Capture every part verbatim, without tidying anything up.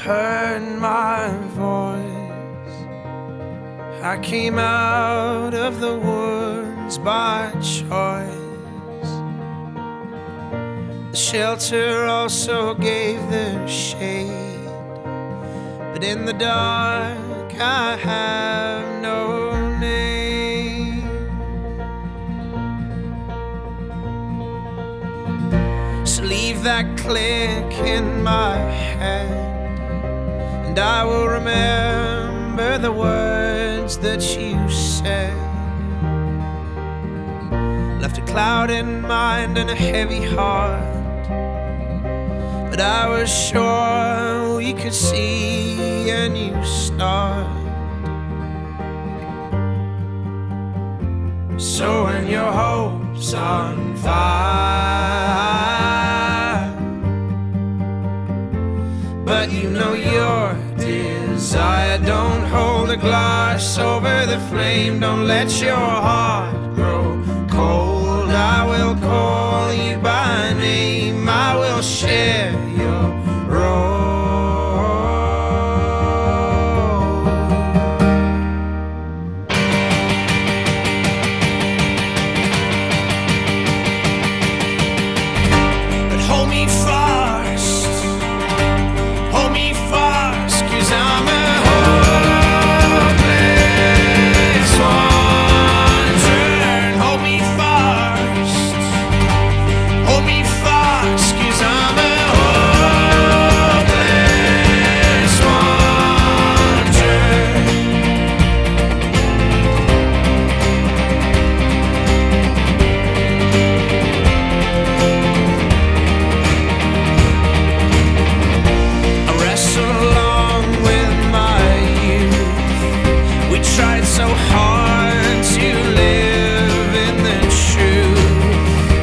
heard my voice. I came out of the woods by choice. The shelter also gave their shade, but in the dark I have no name. So leave that click in my head, and I will remember the words that you said. Left a cloud in mind and a heavy heart, but I was sure we could see a new start. So when your hope's on fire, but you know your desire, don't hold a glass over the flame. Don't let your heart grow cold. I will call you by name. I will share your role. But hold me fast, hold me fast, 'cause I'm a hopeless wanderer. Hold me fast, hold me fast, 'cause I'm a hopeless wanderer. I wrestle along with my youth. We tried so hard to live in the truth,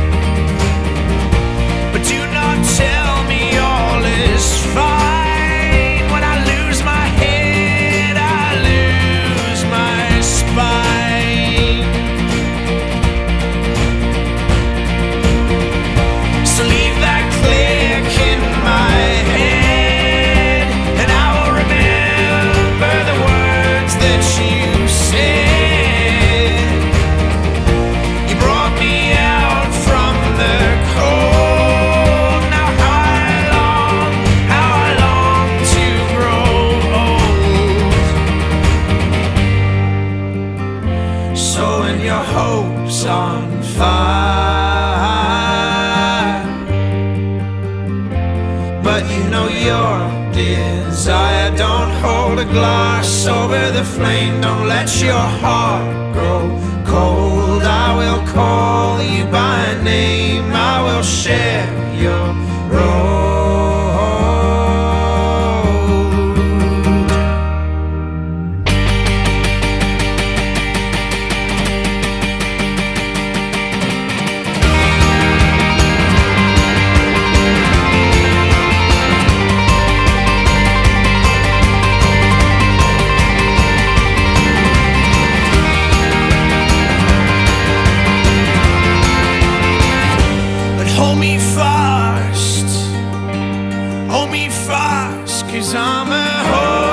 but do not tell me all is fine. When I lose my head, I lose my spine. So leave that click in my head, and I will remember the words that you said. You brought me out from the cold. Now how I long, how I long to grow old. So when your hope's on fire, but you know your desire, don't hold a glass over the flame. Don't let your heart grow cold. I will call you by name. I will share your road. But hold me fast, hold me fast, 'cause I'm a